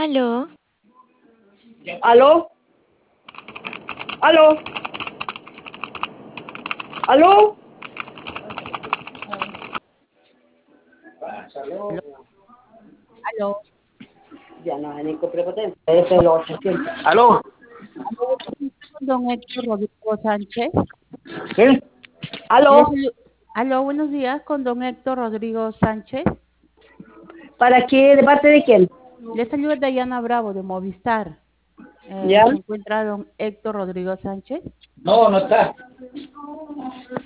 Aló, ¿Aló? ¿Aló? ¿Aló? Aló, Ya no hay ni prepotente. Ese es los 800. ¿Aló? con don Héctor Rodrigo Sánchez. ¿Sí? Le ¿Aló? Aló, buenos días, con don Héctor Rodrigo Sánchez. ¿Para qué? ¿De parte de quién? Le saluda Dayana Bravo de Movistar. ¿Ya? ¿Se encuentra don Héctor Rodrigo Sánchez? No, no está.